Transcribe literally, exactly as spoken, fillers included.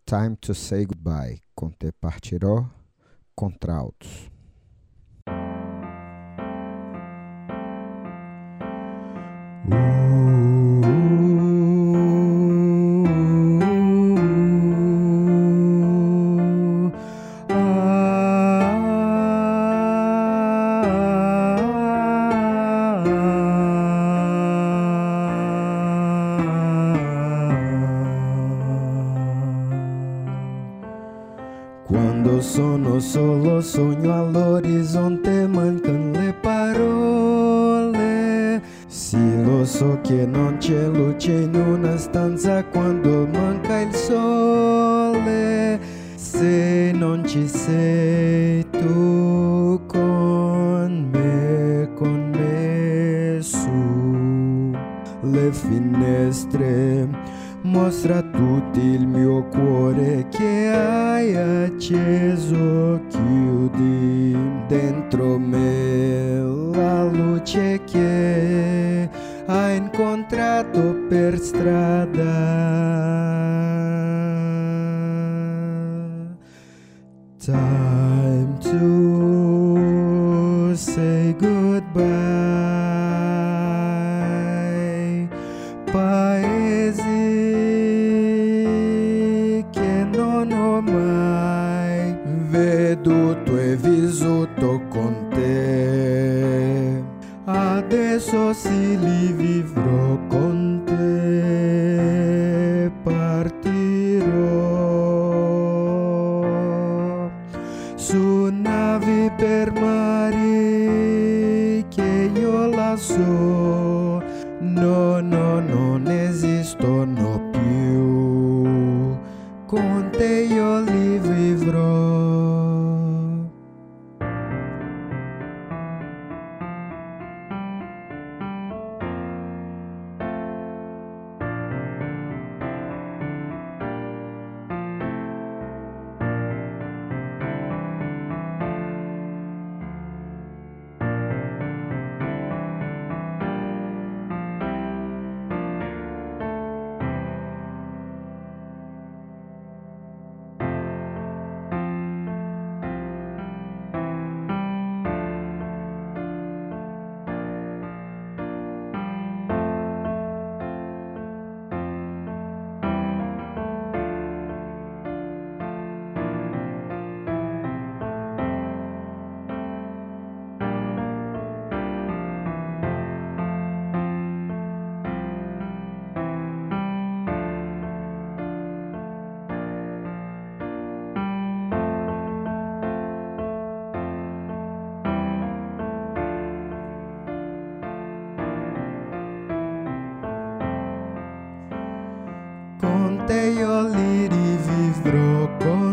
Time to Say Goodbye, con te partirò, contraltos. Quando sono solo sogno all'orizzonte, mancano le parole. Sì, lo so che non c'è luce in una stanza quando manca il sole. Se non ci sei tu con me, con me su le finestre, mostra tutto il mio cuore che hai acceso, chiudi dentro me la luce che hai incontrato per strada. Time to say goodbye, paesi che non ho mai veduto e vissuto con te. Adesso sì li vivrò con te, partirò su navi per mari che io la so. No, no, non esistono più, con te io li vivrò. Con te io li rivivrò, con